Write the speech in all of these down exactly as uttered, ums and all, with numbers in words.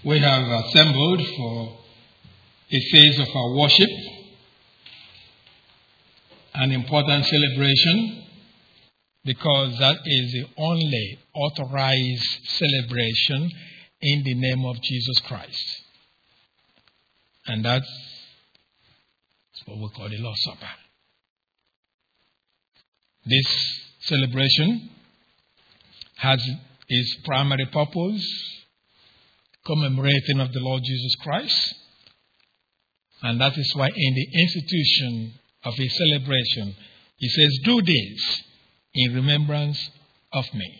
we have assembled for a phase of our worship, an important celebration, because that is the only authorized celebration in the name of Jesus Christ. And that's what we call the Lord's Supper. This celebration has its primary purpose commemorating of the Lord Jesus Christ. And that is why in the institution of a celebration, he says, do this in remembrance of me.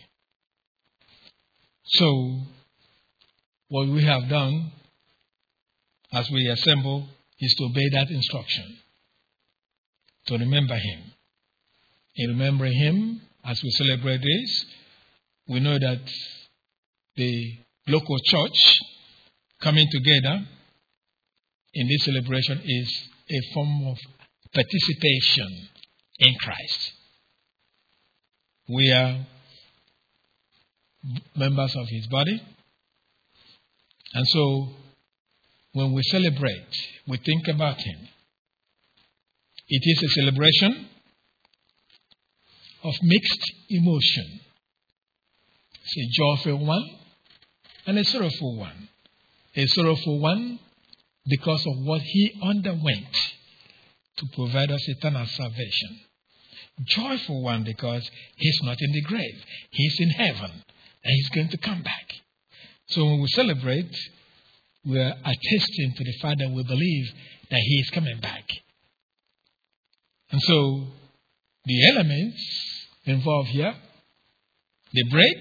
So, what we have done as we assemble is to obey that instruction, to remember him. In remembering him, as we celebrate this, we know that the local church coming together in this celebration is a form of participation in Christ. We are members of his body. And so, when we celebrate, we think about him. It is a celebration of mixed emotion. It's a joyful one and a sorrowful one. A sorrowful one because of what he underwent to provide us eternal salvation. Joyful one because he's not in the grave. He's in heaven and he's going to come back. So when we celebrate, we are attesting to the fact that we believe that he is coming back. And so the elements involved here, the bread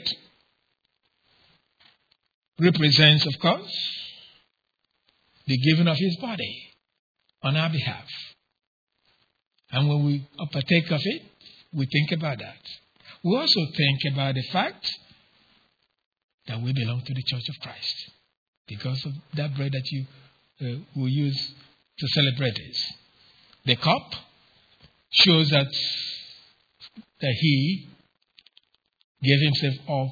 represents, of course, the giving of his body on our behalf. And when we partake of it, we think about that. We also think about the fact that we belong to the Church of Christ because of that bread that you uh, will use to celebrate this. The cup shows that, that he gave himself up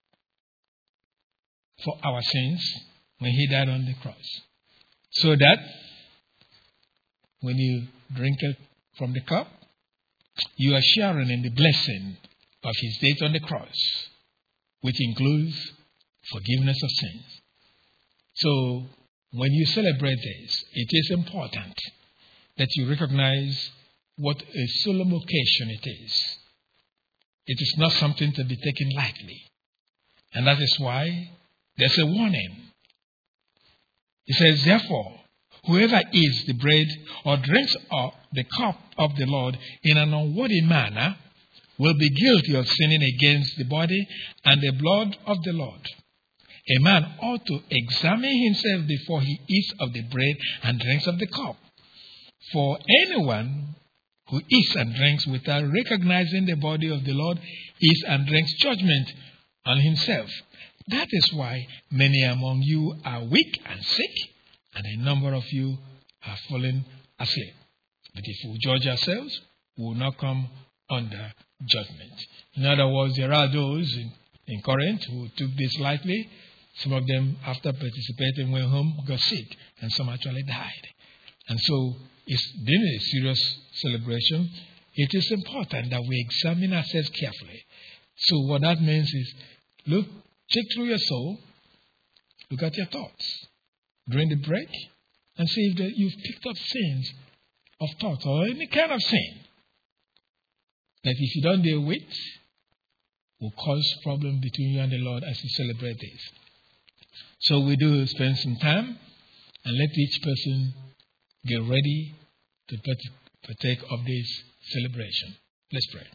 for our sins when he died on the cross. So that when you drink it from the cup, you are sharing in the blessing of his death on the cross, which includes forgiveness of sins. So, when you celebrate this, it is important that you recognize what a solemn occasion it is. It is not something to be taken lightly. And that is why there's a warning. It says, therefore, whoever eats the bread or drinks of the cup of the Lord in an unworthy manner will be guilty of sinning against the body and the blood of the Lord. A man ought to examine himself before he eats of the bread and drinks of the cup. For anyone who eats and drinks without recognizing the body of the Lord eats and drinks judgment on himself. That is why many among you are weak and sick, and a number of you are fallen asleep. But if we judge ourselves, we will not come under judgment. In other words, there are those in, in Corinth who took this lightly. Some of them, after participating, went home, got sick, and some actually died. And so, it's been a serious celebration. It is important that we examine ourselves carefully. So what that means is, look, check through your soul, look at your thoughts during the break, and see if that you've picked up sins of thought or any kind of sin that if you don't deal with, will cause problem between you and the Lord as you celebrate this. So we do spend some time and let each person get ready to partake of this celebration. Let's pray.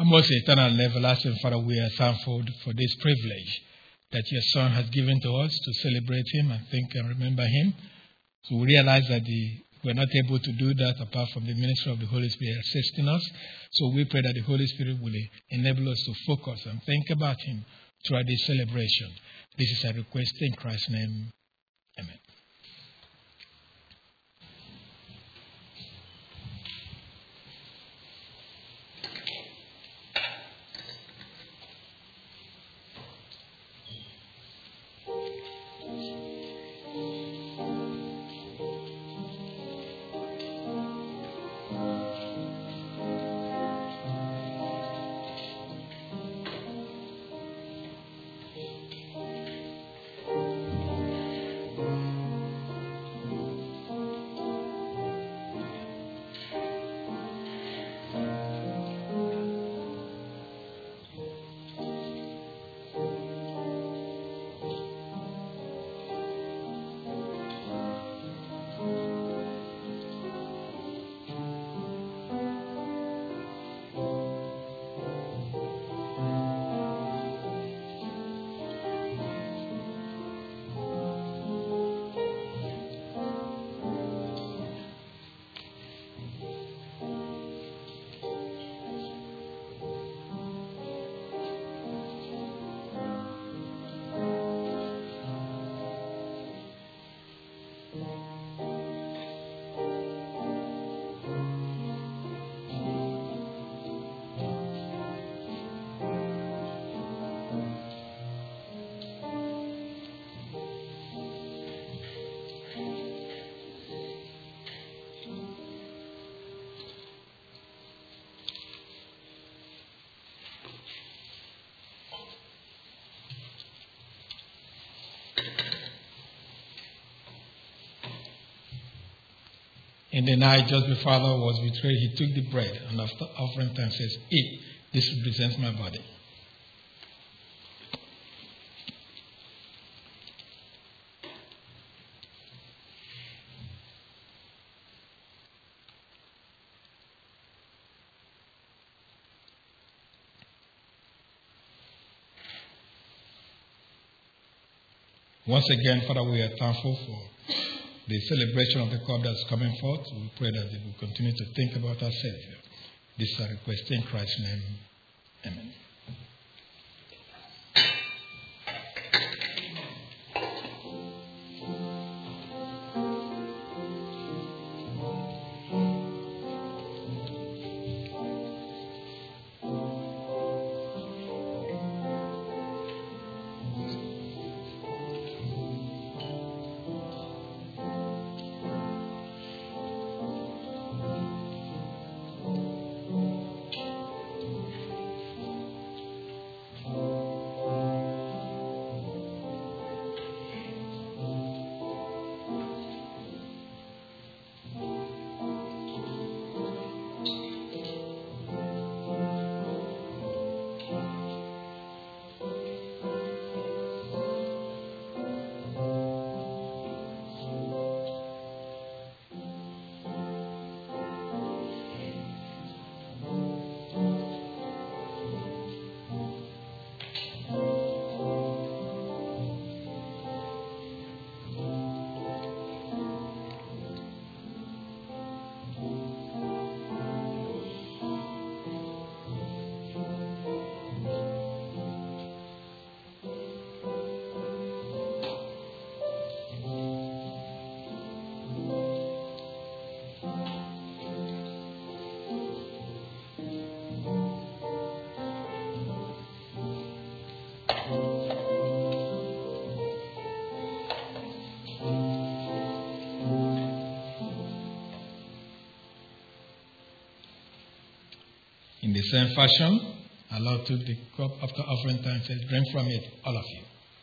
Most eternal and everlasting Father, we are thankful for this privilege that your Son has given to us to celebrate him and think and remember him. So we realize that the, we're not able to do that apart from the ministry of the Holy Spirit assisting us. So we pray that the Holy Spirit will enable us to focus and think about him throughout this celebration. This is a request in Christ's name. Amen. In the night just before Father was betrayed, he took the bread and after offering thanks says, "Eat, this represents my body." Once again, Father, we are thankful for the celebration of the cup that's coming forth. We pray that we will continue to think about our Savior. This is our request in Christ's name. Amen. In the same fashion, Allah took the cup after offering thanks and said, "Drink from it, all of you.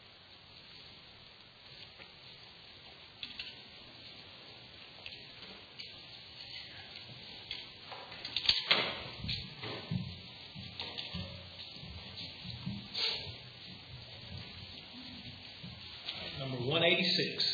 Number one eighty-six.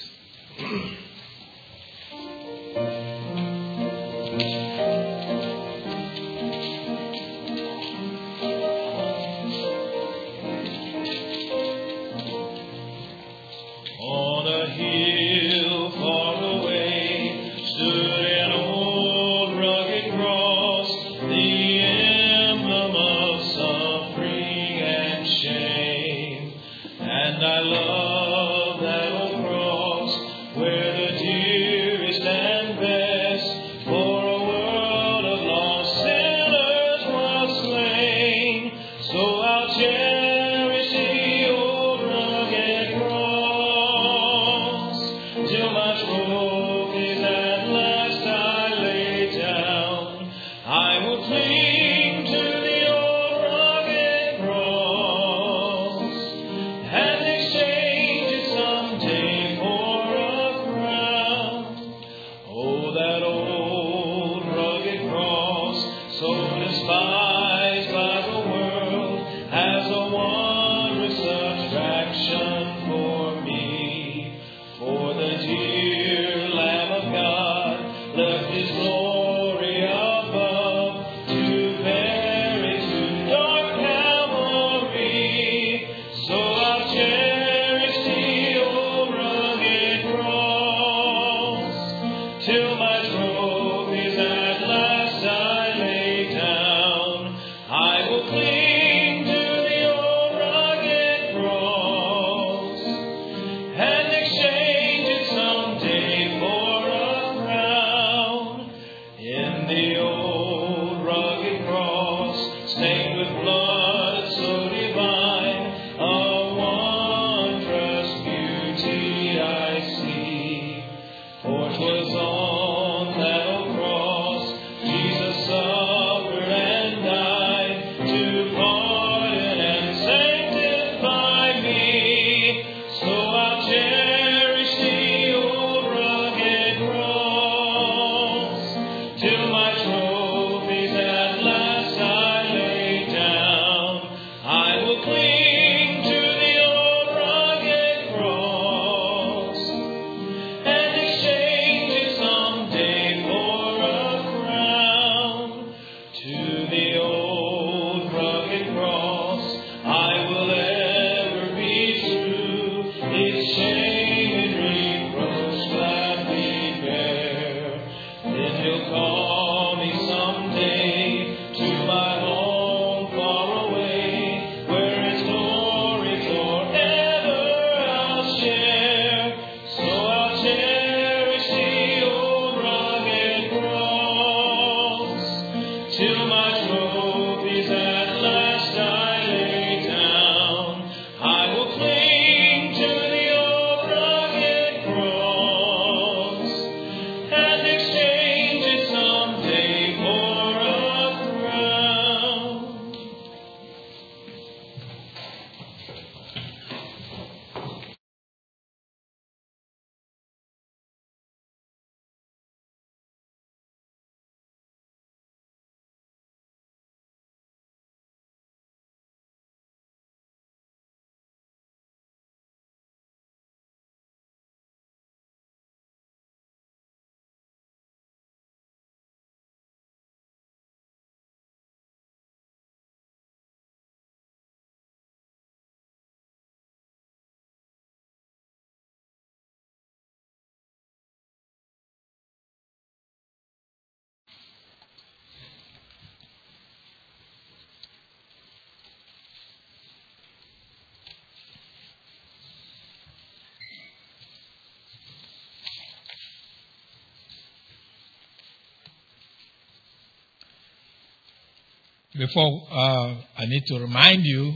before uh, I need to remind you,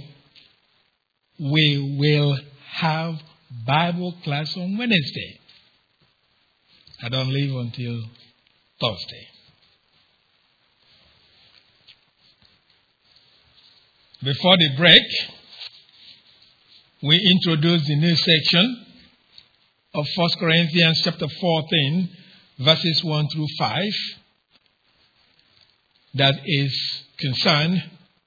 we will have Bible class on Wednesday. I don't leave until Thursday. Before the break, we introduced the new section of First Corinthians chapter fourteen, verses one through five, that is concerned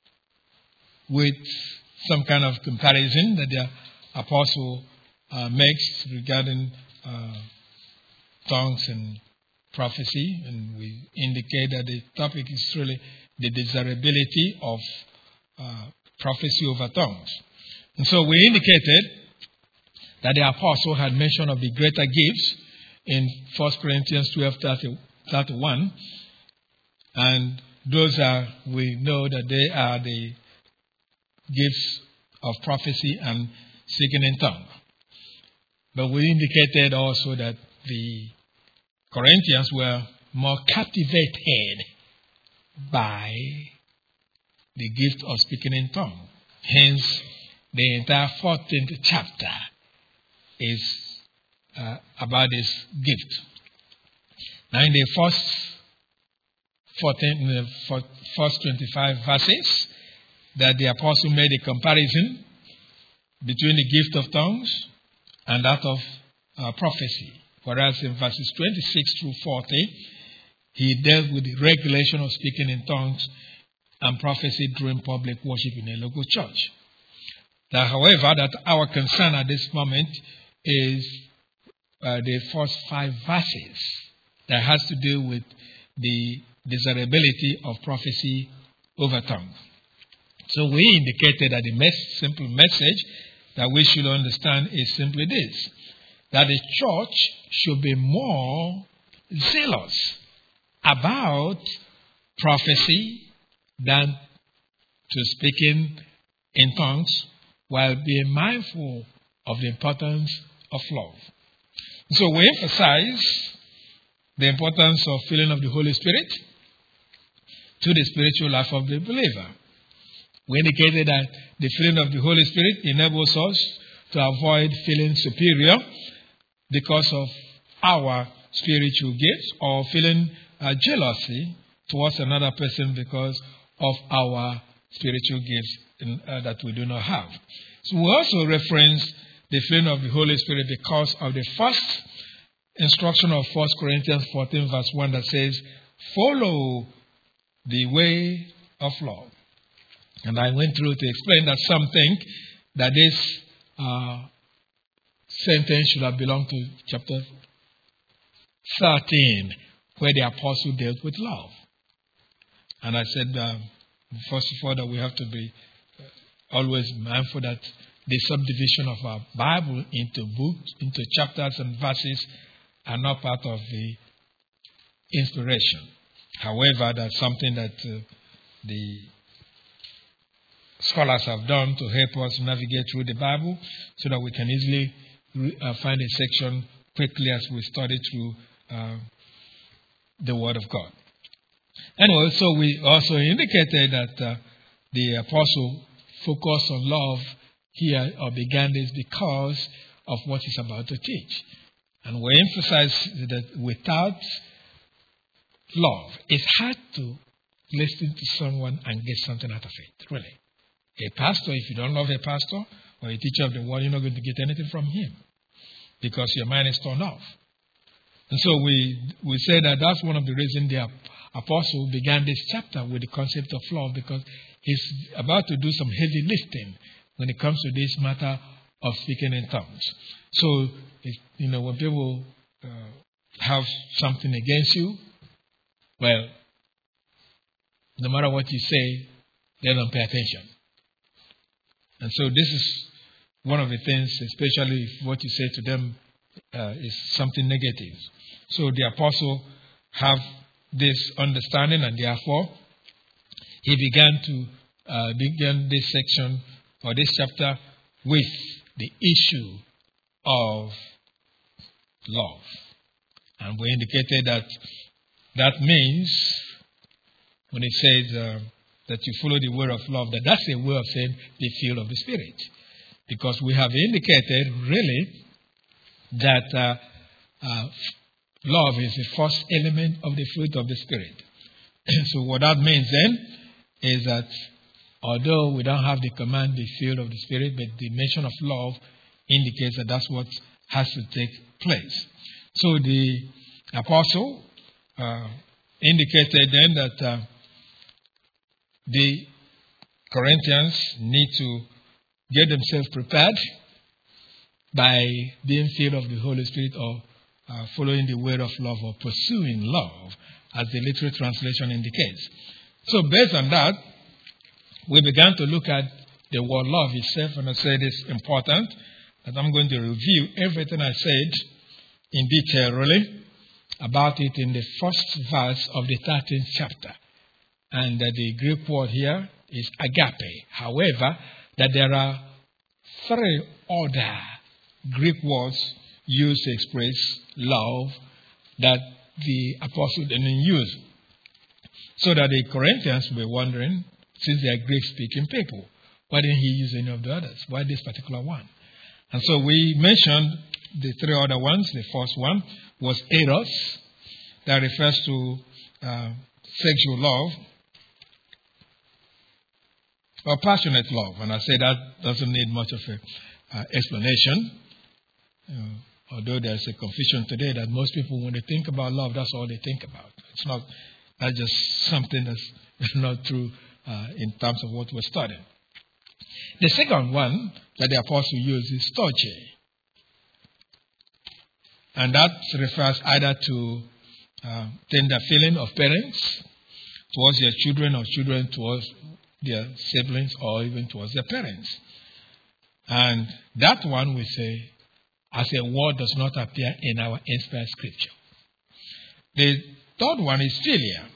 with some kind of comparison that the apostle uh, makes regarding uh, tongues and prophecy, and we indicate that the topic is really the desirability of uh, prophecy over tongues. And so we indicated that the apostle had mentioned of the greater gifts in First Corinthians twelve thirty-one, and those are, we know that they are the gifts of prophecy and speaking in tongues. But we indicated also that the Corinthians were more captivated by the gift of speaking in tongues. Hence, the entire fourteenth chapter is uh, about this gift. Now, in the first fourteen, in the first twenty-five verses, that the apostle made a comparison between the gift of tongues and that of uh, prophecy. Whereas in verses twenty-six through forty, he dealt with the regulation of speaking in tongues and prophecy during public worship in a local church. Now, however, that our concern at this moment is uh, the first five verses that has to do with the desirability of prophecy over tongues. So we indicated that the mes- simple message that we should understand is simply this, that the church should be more zealous about prophecy than to speaking in tongues, while being mindful of the importance of love. So we emphasize the importance of filling of the Holy Spirit to the spiritual life of the believer. We indicated that the filling of the Holy Spirit enables us to avoid feeling superior because of our spiritual gifts, or feeling uh, jealousy towards another person because of our spiritual gifts in, uh, that we do not have. So we also reference the filling of the Holy Spirit because of the first instruction of First Corinthians fourteen verse one that says, follow the way of love. And I went through to explain that some think that this uh, sentence should have belonged to chapter thirteen, where the apostle dealt with love. And I said, uh, first of all, that we have to be always mindful that the subdivision of our Bible into books, into chapters and verses are not part of the inspiration. However, that's something that uh, the scholars have done to help us navigate through the Bible so that we can easily re- uh, find a section quickly as we study through uh, the Word of God. Anyway, so we also indicated that uh, the apostle focused on love here, or began this because of what he's about to teach. And we emphasize that without love, it's hard to listen to someone and get something out of it, really. A pastor, if you don't love a pastor or a teacher of the word, you're not going to get anything from him because your mind is turned off. And so we we say that that's one of the reasons the apostle began this chapter with the concept of love, because he's about to do some heavy lifting when it comes to this matter of speaking in tongues. So, if, you know, when people uh, have something against you, well, no matter what you say, they don't pay attention. And so this is one of the things, especially if what you say to them uh, is something negative. So the apostle have this understanding, and therefore he began to uh, begin this section or this chapter with the issue of love. And we indicated that that means, when it says uh, that you follow the word of love, that that's a way of saying the field of the Spirit. Because we have indicated, really, that uh, uh, love is the first element of the fruit of the Spirit. So what that means then is that although we don't have the command, the field of the Spirit, but the mention of love indicates that that's what has to take place. So the apostle uh, indicated then that uh, the Corinthians need to get themselves prepared by being filled of the Holy Spirit or uh, following the word of love or pursuing love, as the literal translation indicates. So based on that, we began to look at the word love itself, and I said it's important that I'm going to review everything I said in detail, really, about it in the first verse of the thirteenth chapter. And uh, the Greek word here is agape. However, that there are three other Greek words used to express love that the apostle didn't use. So that the Corinthians were wondering, since they are Greek-speaking people, why didn't he use any of the others? Why this particular one? And so we mentioned the three other ones. The first one was eros. That refers to uh, sexual love or passionate love. And I say that doesn't need much of an uh, explanation. Uh, although there's a confusion today that most people, when they think about love, that's all they think about. It's not that's just something that's not true uh, in terms of what we're studying. The second one that the apostle used is storge. And that refers either to uh, tender feeling of parents towards their children or children towards their siblings or even towards their parents. And that one we say, as a word, does not appear in our inspired scripture. The third one is philia.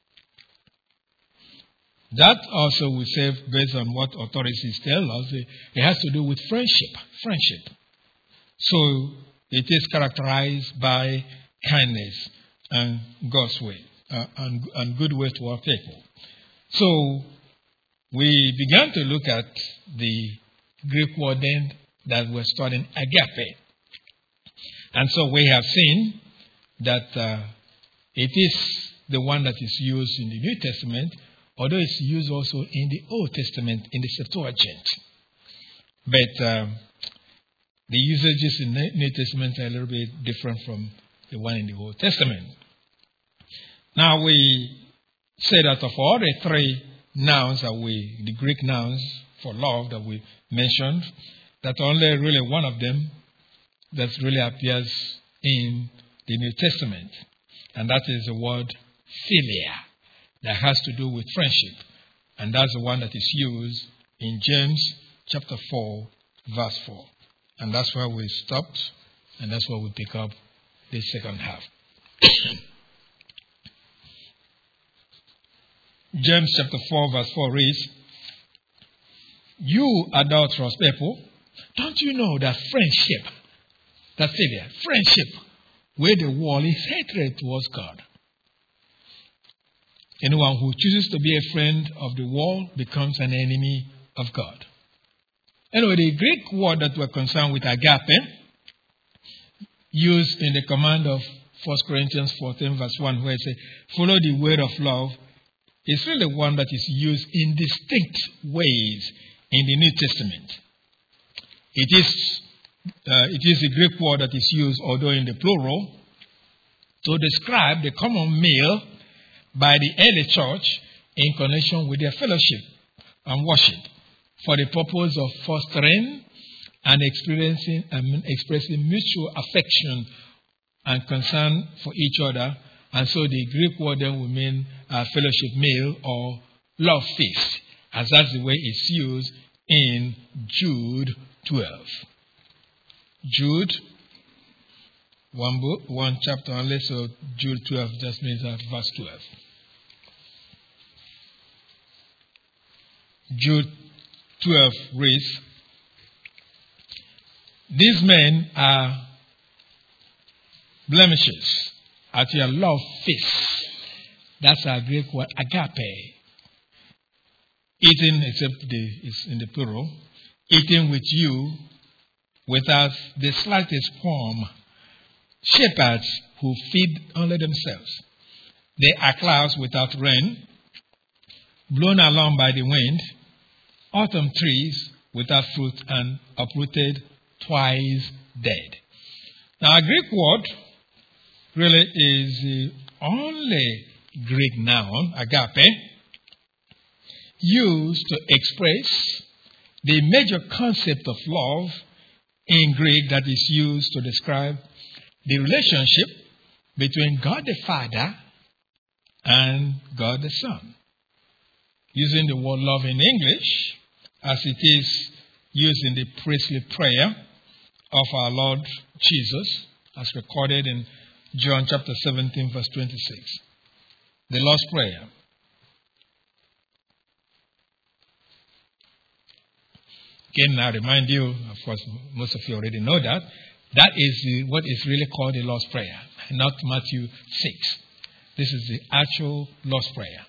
That also we say, based on what authorities tell us, it has to do with friendship. Friendship. So it is characterized by kindness and God's way uh, and, and good way toward people. So we began to look at the Greek word then that we're studying, agape. And so we have seen that uh, it is the one that is used in the New Testament, although it's used also in the Old Testament, in the Septuagint. But um, the usages in the New Testament are a little bit different from the one in the Old Testament. Now we say that of all the three nouns that we, the Greek nouns for love that we mentioned, that only really one of them that really appears in the New Testament. And that is the word philia, that has to do with friendship. And that's the one that is used in James chapter four, verse four. And that's where we stopped, and that's where we pick up the second half. James chapter four, verse four reads, "You adulterous people, don't you know that friendship, that philia, friendship, where the wall is hatred towards God? Anyone who chooses to be a friend of the world becomes an enemy of God." Anyway, the Greek word that we're concerned with, agape, used in the command of First Corinthians fourteen, verse one, where it says, "Follow the word of love," is really one that is used in distinct ways in the New Testament. It is, uh, it is the Greek word that is used, although in the plural, to describe the common meal by the early church in connection with their fellowship and worship for the purpose of fostering and experiencing and expressing mutual affection and concern for each other. And so the Greek word then will mean uh, fellowship meal or love feast, as that's the way it's used in Jude twelve. Jude, one book, one chapter only, so Jude twelve just means that verse twelve. Jude twelve reads, "These men are blemishes at your love feast." That's our Greek word, agape. eating, except the, it's in the plural, eating with you without the slightest qualm. Shepherds who feed only themselves. They are clouds without rain, blown along by the wind, autumn trees without fruit and uprooted, twice dead. Now, a Greek word really is the only Greek noun, agape, used to express the major concept of love in Greek that is used to describe the relationship between God the Father and God the Son. Using the word love in English, as it is used in the priestly prayer of our Lord Jesus, as recorded in John chapter seventeen, verse twenty-six. The Lord's Prayer. Again, I remind you, of course, most of you already know that, that is what is really called the Lord's Prayer, not Matthew six. This is the actual Lord's Prayer.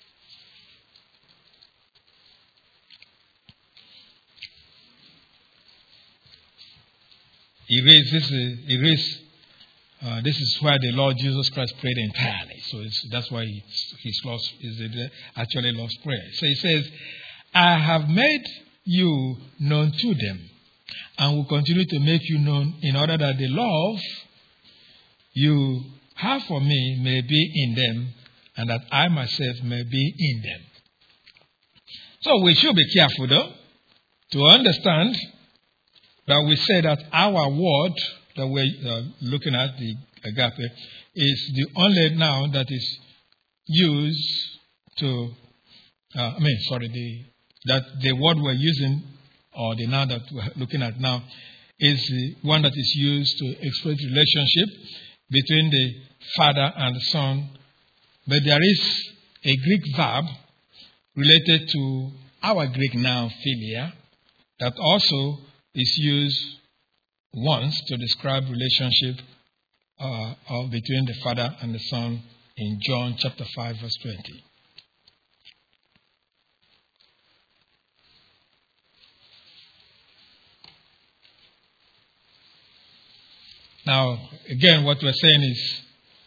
Erase, this is, erase, uh, this is where the Lord Jesus Christ prayed entirely. So it's, that's why it's, his Lord's, is it actually Lord's Prayer. So he says, I have made you known to them, and will continue to make you known, in order that the love you have for me may be in them, and that I myself may be in them. So we should be careful, though, to understand that we say that our word that we're uh, looking at, the agape, is the only noun that is used to, uh, I mean, sorry, the that the word we're using, or the noun that we're looking at now, is the one that is used to express the relationship between the Father and the Son. But there is a Greek verb related to our Greek noun, philia, that also is used once to describe relationship uh, of between the Father and the Son in John chapter five, verse twenty. Now, again, what we're saying is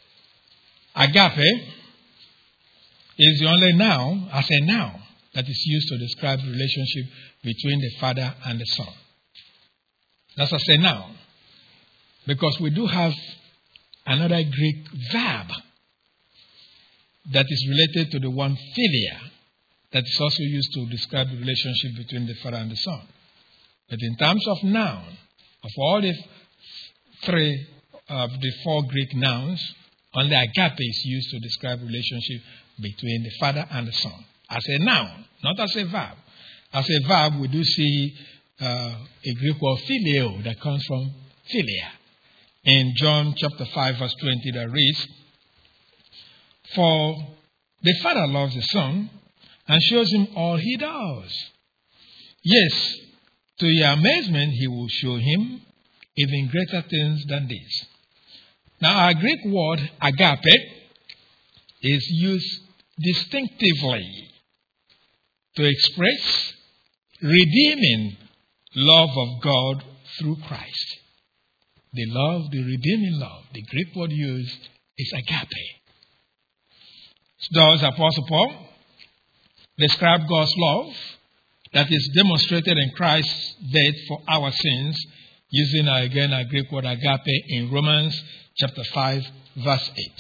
agape is the only noun, as a noun, that is used to describe the relationship between the Father and the Son. That's as a noun. Because we do have another Greek verb that is related to the one philia, that is also used to describe the relationship between the Father and the Son. But in terms of noun, of all the three of the four Greek nouns, only agape is used to describe relationship between the Father and the Son. As a noun, not as a verb. As a verb, we do see uh, a Greek word phileo that comes from philia. In John chapter five, verse twenty, that reads, for the Father loves the Son and shows him all he does. Yes, to your amazement, he will show him even greater things than this. Now, our Greek word agape is used distinctively to express redeeming love of God through Christ. The love, the redeeming love, the Greek word used is agape. Thus, Apostle Paul described God's love that is demonstrated in Christ's death for our sins, using again a Greek word agape in Romans chapter five, verse eight.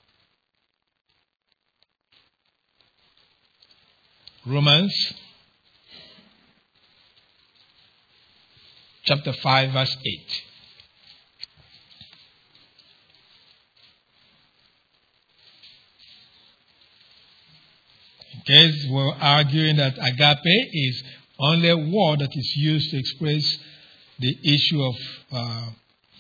Romans chapter five, verse eight. Okay, we're arguing that agape is only a word that is used to express the issue of uh,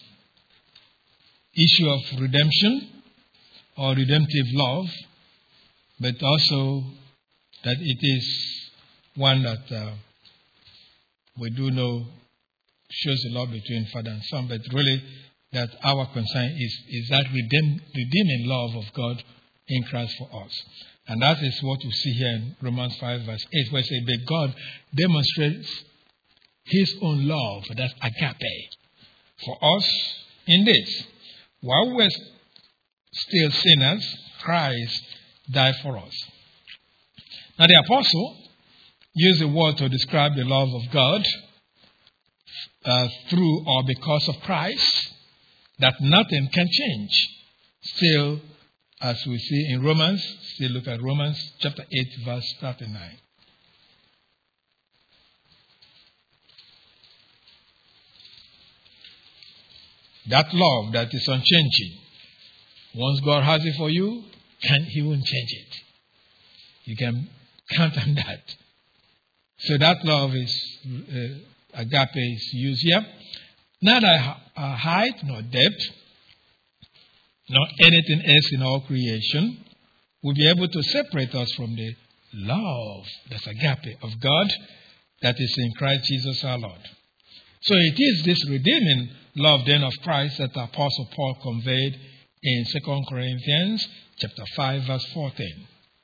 issue of redemption or redemptive love, but also that it is one that uh, we do know shows the love between Father and Son, but really that our concern is, is that redeem, redeeming love of God in Christ for us. And that is what we see here in Romans five verse eight, where it says, but God demonstrates his own love, that's agape, for us in this. While we're still sinners, Christ died for us. Now the apostle used the word to describe the love of God uh, through or because of Christ, that nothing can change. Still, as we see in Romans, still look at Romans chapter eight, verse thirty-nine. That love that is unchanging. Once God has it for you, can, he won't change it. You can count on that. So that love is, uh, agape is used here. Neither uh, height nor depth, nor anything else in all creation will be able to separate us from the love, that's agape, of God that is in Christ Jesus our Lord. So it is this redeeming love then of Christ that the Apostle Paul conveyed in Second Corinthians chapter five, verse fourteen.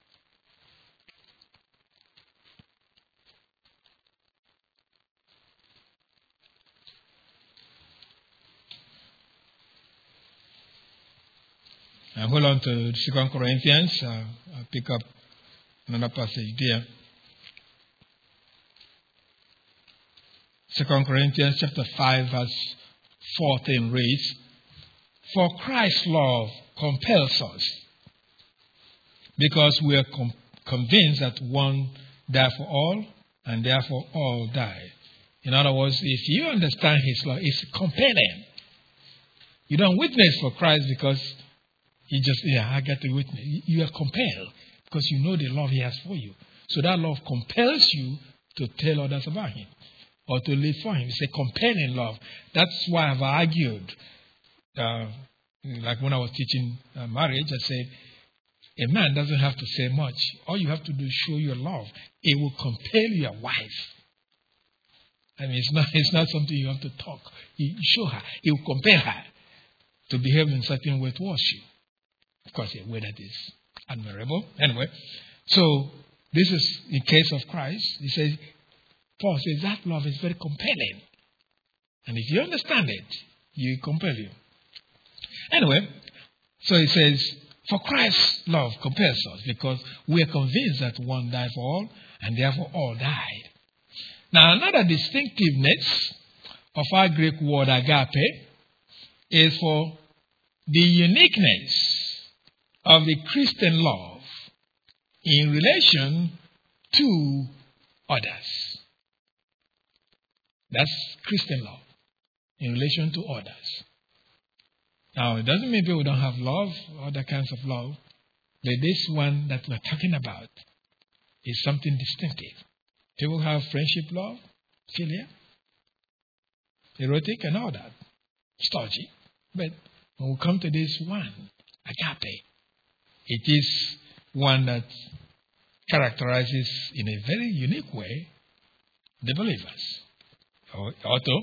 And hold on to Second Corinthians. Uh, I'll pick up another passage there. Second Corinthians chapter five, verse fourteen reads, for Christ's love compels us, because we are com- convinced that one died for all, and therefore all died. In other words, if you understand his love, it's compelling. You don't witness for Christ because you just, yeah, I got to witness. You are compelled because you know the love he has for you. So that love compels you to tell others about him or to live for him. It's a compelling love. That's why I've argued. Uh, like when I was teaching uh, marriage, I said, a man doesn't have to say much. All you have to do is show your love. It will compel your wife. I mean, it's not, it's not something you have to talk. You show her. It will compel her to behave in a certain way towards you. Of course, a way that is admirable. Anyway, so this is in case of Christ. He says, Paul says that love is very compelling. And if you understand it, you compel you. Anyway, so he says, for Christ's love compels us because we are convinced that one died for all and therefore all died. Now, another distinctiveness of our Greek word agape is for the uniqueness of the Christian love in relation to others. That's Christian love in relation to others. Now, it doesn't mean people don't have love, other kinds of love, but this one that we're talking about is something distinctive. People have friendship love, philia, erotic, and all that, stodgy. But when we come to this one, agape, it is one that characterizes in a very unique way the believers. Although,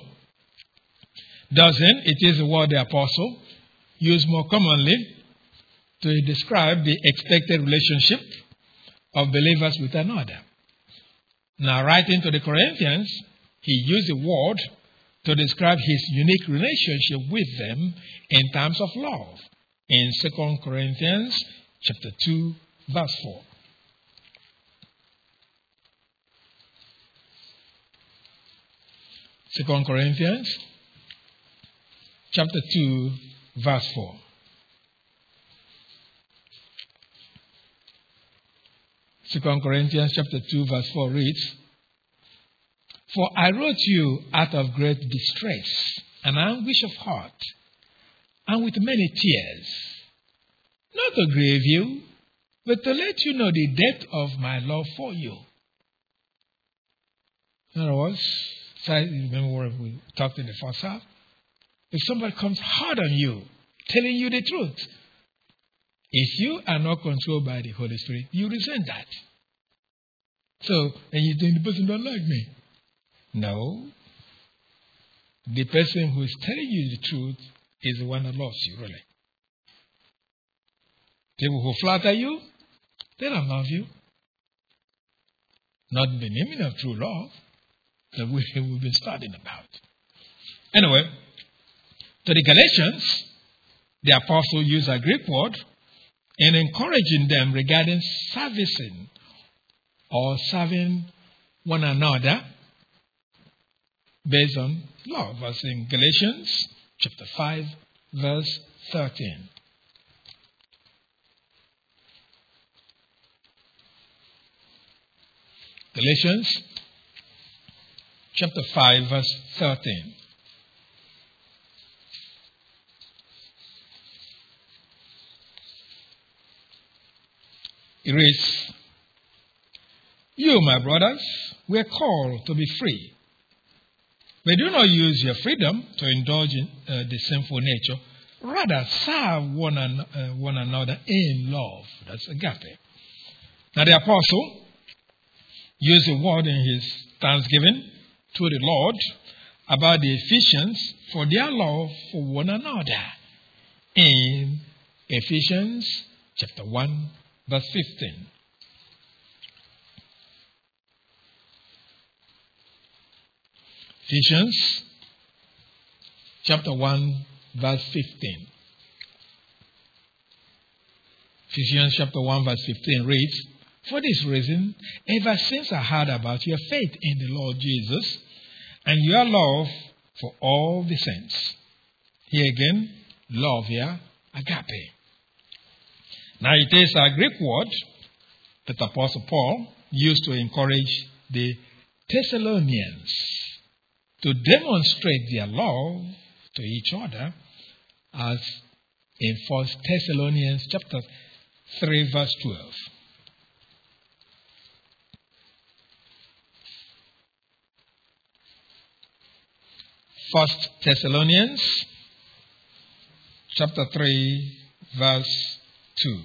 doesn't, it is a word the apostle used more commonly to describe the expected relationship of believers with another. Now, writing to the Corinthians, he used the word to describe his unique relationship with them in terms of love. In Second Corinthians chapter two, verse four. Second Corinthians chapter two, verse four. Second Corinthians chapter two, verse four reads, for I wrote you out of great distress and anguish of heart, and with many tears, not to grieve you, but to let you know the depth of my love for you. In other words, so I remember what we talked in the first half. If somebody comes hard on you, telling you the truth, if you are not controlled by the Holy Spirit, you resent that. So, and you think the person don't like me. No. The person who is telling you the truth is the one that loves you, really. People who flatter you, They don't love you. Not the meaning of true love that we, we've been studying about. Anyway, to the Galatians, the apostle used a Greek word in encouraging them regarding servicing or serving one another based on love, as in Galatians chapter five, verse thirteen. Galatians chapter five, verse thirteen. It reads, "You, my brothers, were called to be free. But do not use your freedom to indulge in uh, the sinful nature. Rather, serve one, an, uh, one another in love." That's agape. Now, the apostle used a word in his thanksgiving to the Lord about the Ephesians for their love for one another in Ephesians chapter one, verse fifteen. Ephesians chapter one, verse fifteen. Ephesians chapter one, verse fifteen reads, "For this reason, ever since I heard about your faith in the Lord Jesus and your love for all the saints." Here again, love here, agape. Now it is a Greek word that Apostle Paul used to encourage the Thessalonians to demonstrate their love to each other, as in First Thessalonians chapter three, verse twelve. First Thessalonians chapter three, verse two.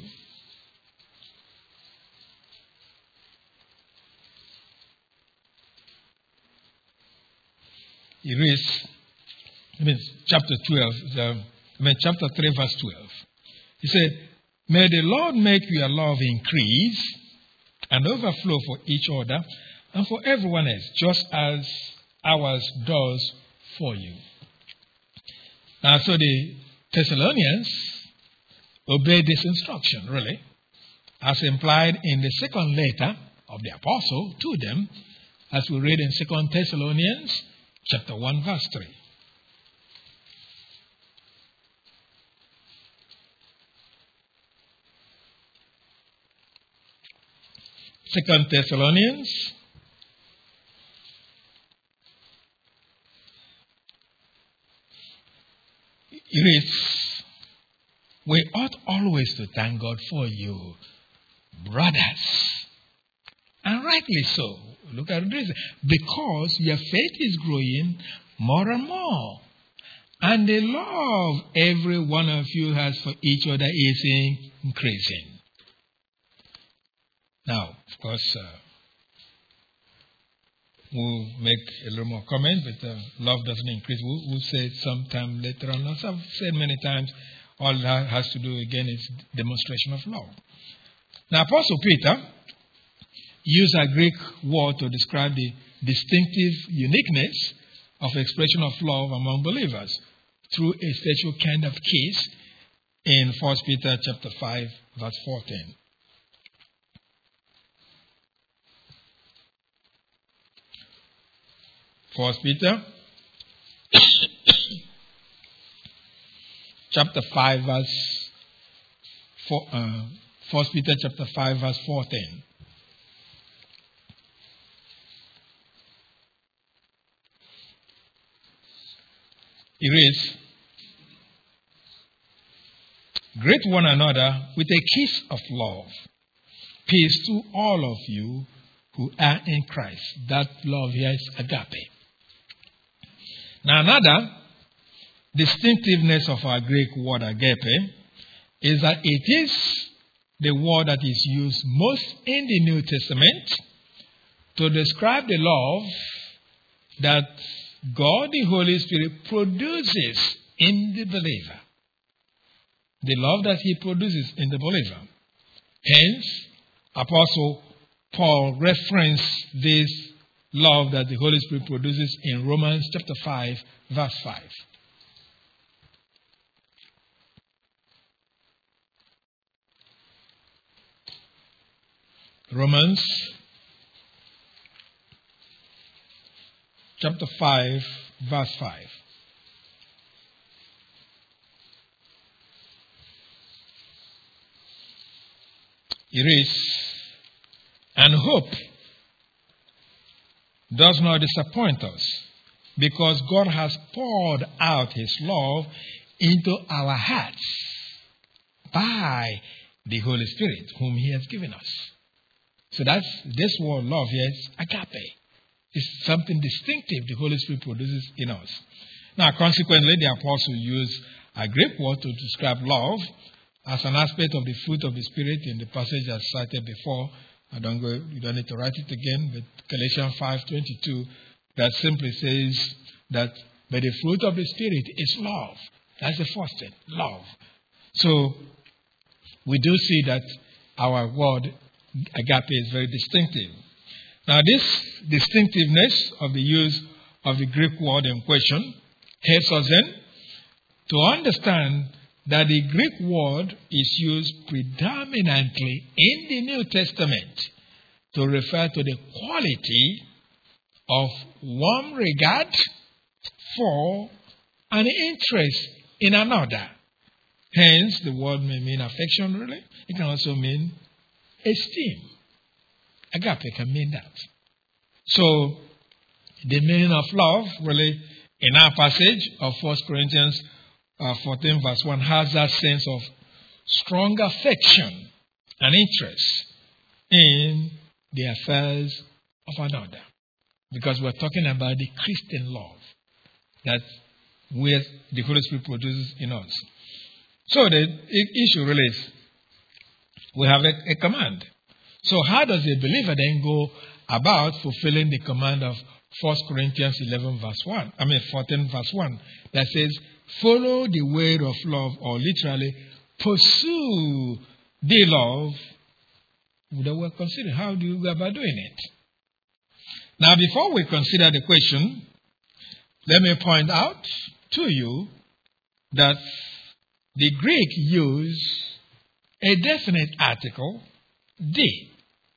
It reads, I mean, chapter twelve, the, I mean, chapter three, verse twelve. He said, "May the Lord make your love increase and overflow for each other and for everyone else, just as ours does for you." Now, so the Thessalonians obeyed this instruction, really, as implied in the second letter of the apostle to them, as we read in Second Thessalonians chapter one, verse three. Second Thessalonians it reads, "We ought always to thank God for you, brothers, and rightly so." Look at this. "Because your faith is growing more and more, and the love every one of you has for each other is increasing." Now, of course, uh, we'll make a little more comment, but uh, love doesn't increase. We'll, we'll say it sometime later on. As I've said many times, all that has to do again is demonstration of love. Now, Apostle Peter used a Greek word to describe the distinctive uniqueness of expression of love among believers through a special kind of kiss in First Peter chapter five, verse fourteen. First Peter chapter five, verse four, uh, First Peter chapter five, verse fourteen. It reads, "Greet one another with a kiss of love. Peace to all of you who are in Christ." That love here is agape. Now, another distinctiveness of our Greek word agape is that it is the word that is used most in the New Testament to describe the love that God, the Holy Spirit, produces in the believer. The love that He produces in the believer. Hence, Apostle Paul referenced this love that the Holy Spirit produces in Romans chapter five, verse five. Romans chapter five, verse five. It reads, "And hope does not disappoint us, because God has poured out his love into our hearts by the Holy Spirit, whom he has given us." So that's this word love here is agape. It's something distinctive the Holy Spirit produces in us. Now, consequently, the apostle used a Greek word to describe love as an aspect of the fruit of the Spirit in the passage as cited before. I don't go, you don't need to write it again, but Galatians five twenty-two, that simply says that, but the fruit of the Spirit is love. That's the first thing, love. So, we do see that our word agape is very distinctive. Now, this distinctiveness of the use of the Greek word in question helps us then to understand that the Greek word is used predominantly in the New Testament to refer to the quality of warm regard for and interest in another. Hence, the word may mean affection, really. It can also mean esteem. Agape can mean that. So, the meaning of love, really, in our passage of First Corinthians uh, fourteen, verse one, has that sense of strong affection and interest in the affairs of another. Because we're talking about the Christian love that we, the Holy Spirit produces in us. So, the issue really is, we have a, a command. So how does a believer then go about fulfilling the command of First Corinthians eleven verse one? I mean fourteen verse one that says, follow the way of love, or literally, pursue the love that we're considering. How do you go about doing it? Now, before we consider the question, let me point out to you that the Greek use a definite article, the,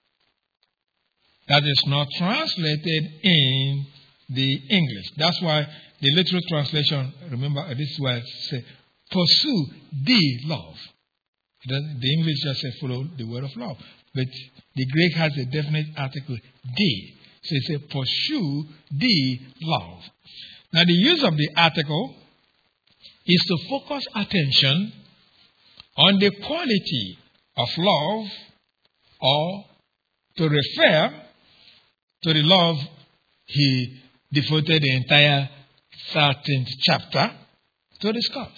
that is not translated in the English. That's why the literal translation, remember this word, say, pursue the love. The English just say, follow the word of love. But the Greek has a definite article, the. So it says, pursue the love. Now, the use of the article is to focus attention on the quality of love, or to refer to the love he devoted the entire thirteenth chapter to discuss.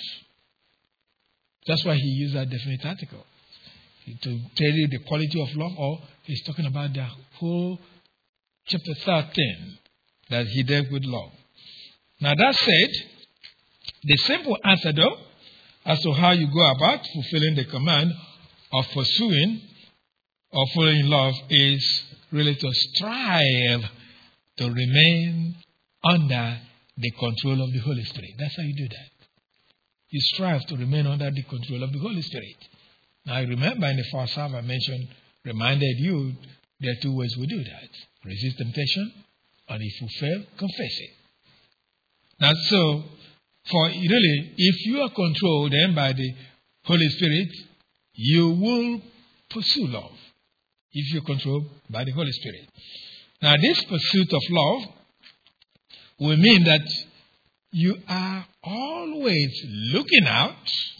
That's why he used that definite article. To tell you the quality of love, or he's talking about the whole chapter thirteen that he dealt with love. Now, that said, the simple answer, though, as to how you go about fulfilling the command of pursuing or following love is really to strive to remain under the control of the Holy Spirit. That's how you do that. You strive to remain under the control of the Holy Spirit. Now, I remember in the first half I mentioned, reminded you, there are two ways we do that. Resist temptation, and if you fail, confess it. Now, so, for really, if you are controlled then by the Holy Spirit, you will pursue love. If you're controlled by the Holy Spirit. Now, this pursuit of love will mean that you are always looking out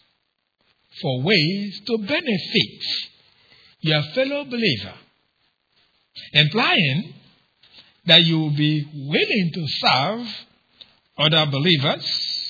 for ways to benefit your fellow believer, implying that you will be willing to serve other believers,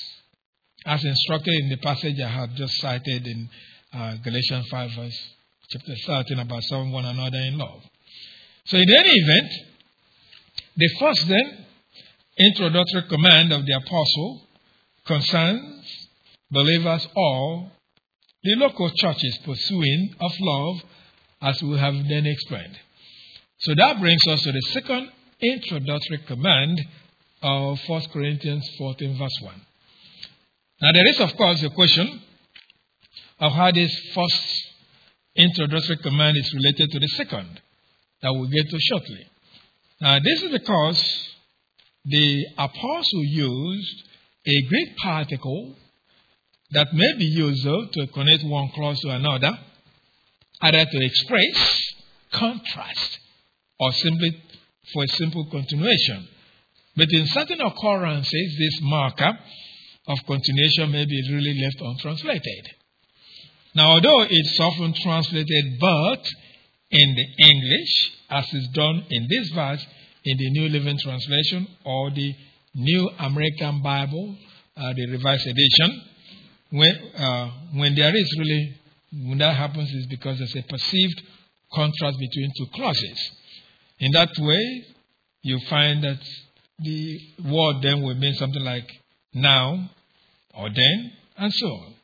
as instructed in the passage I have just cited in uh, Galatians five, verse chapter thirteen, about serving one another in love. So in any event, the first then introductory command of the apostle concerns believers or the local churches pursuing of love as we have then explained. So that brings us to the second introductory command of First Corinthians fourteen, verse one. Now there is, of course, a question of how this first introductory command is related to the second that we'll get to shortly. Now this is because the apostle used a Greek particle that may be used though, to connect one clause to another, either to express contrast or simply for a simple continuation. But in certain occurrences, this marker of continuation may be really left untranslated. Now, although it's often translated but in the English, as is done in this verse in the New Living Translation or the New American Bible, uh, the Revised Edition, when, uh, when there is really, when that happens, is because there's a perceived contrast between two clauses. In that way, you find that the word then will mean something like now or then and so on.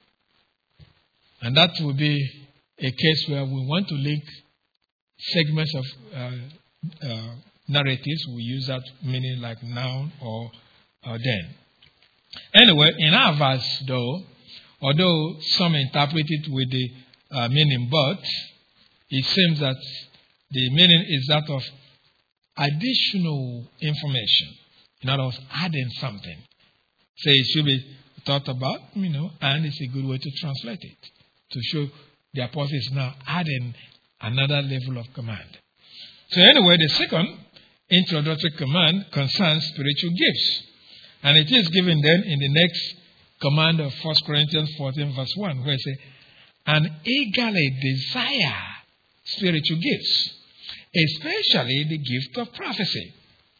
And that will be a case where we want to link segments of uh, uh, narratives. We use that meaning like now or, or then. Anyway, in our verse though, although some interpret it with the uh, meaning but, it seems that the meaning is that of additional information. In other words, adding something. So it should be thought about, you know, and it's a good way to translate it. To show the apostle is now adding another level of command. So anyway, the second introductory command concerns spiritual gifts. And it is given then in the next command of First Corinthians fourteen, verse one, where it says, and eagerly desire spiritual gifts, especially the gift of prophecy.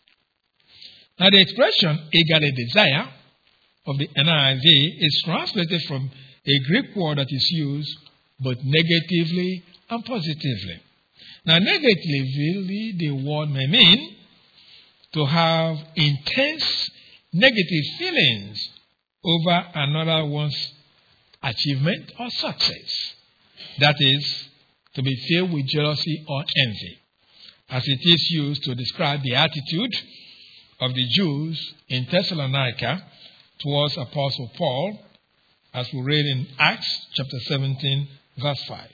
Now the expression eagerly desire of the N I V is translated from a Greek word that is used both negatively and positively. Now negatively, the word may mean to have intense negative feelings over another one's achievement or success. That is, to be filled with jealousy or envy, as it is used to describe the attitude of the Jews in Thessalonica towards Apostle Paul, as we read in Acts chapter seventeen, verse five.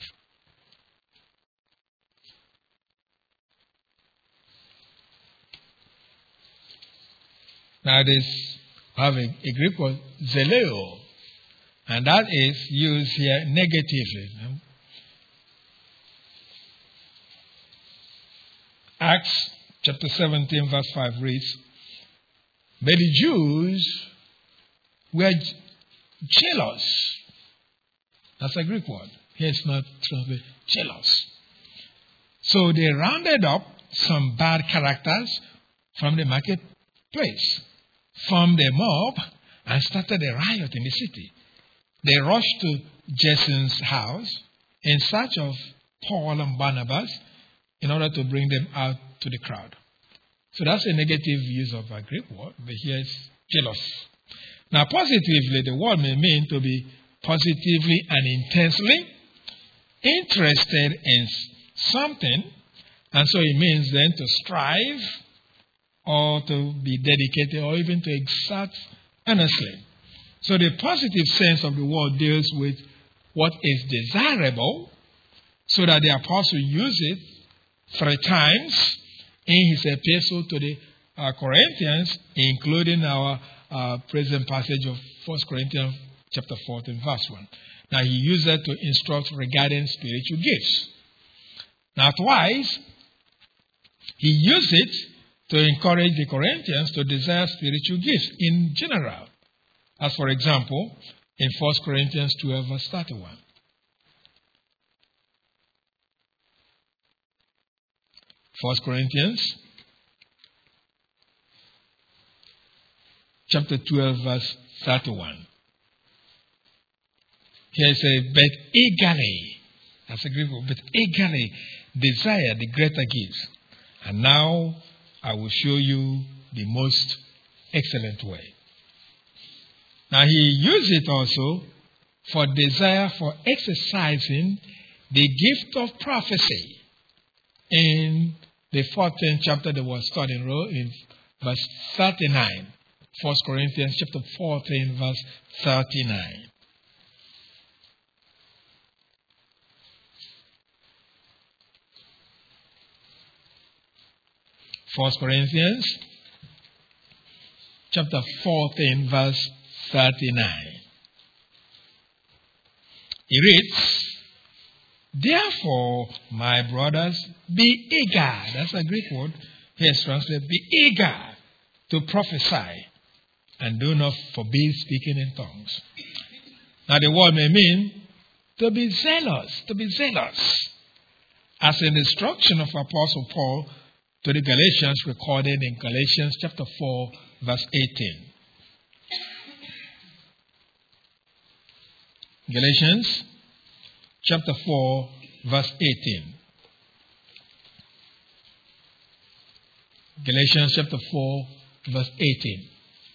Now this have a, a Greek word, zeleo, and that is used here negatively. Acts chapter seventeen, verse five reads, but the Jews were jealous. That's a Greek word. Here it's not translated jealous. So they rounded up some bad characters from the marketplace, formed a mob, and started a riot in the city. They rushed to Jason's house in search of Paul and Barnabas in order to bring them out to the crowd. So that's a negative use of a Greek word, but here it's jealous. Now, positively, the word may mean to be positively and intensely interested in something, and so it means then to strive or to be dedicated or even to exert earnestly. So the positive sense of the word deals with what is desirable, so that the apostle used it three times in his epistle to the uh, Corinthians, including our uh, present passage of First Corinthians chapter fourteen, verse one. Now he used it to instruct regarding spiritual gifts. Now twice, he used it to encourage the Corinthians to desire spiritual gifts in general. As for example, in First Corinthians twelve, verse thirty-one. First Corinthians chapter twelve, verse thirty-one. Here it says, but eagerly, that's a Greek word, but eagerly desire the greater gifts. And now I will show you the most excellent way. Now he used it also for desire for exercising the gift of prophecy in the fourteenth chapter that was studying in verse thirty-nine. First Corinthians chapter fourteen, verse thirty-nine. First Corinthians chapter fourteen, verse thirty-nine. It reads, "Therefore, my brothers, be eager." That's a Greek word. Here it's translated, "Be eager to prophesy, and do not forbid speaking in tongues." Now the word may mean to be zealous, to be zealous. As in the instruction of Apostle Paul to the Galatians, recorded in Galatians chapter four, verse eighteen. Galatians chapter four, verse eighteen. Galatians chapter four, verse eighteen.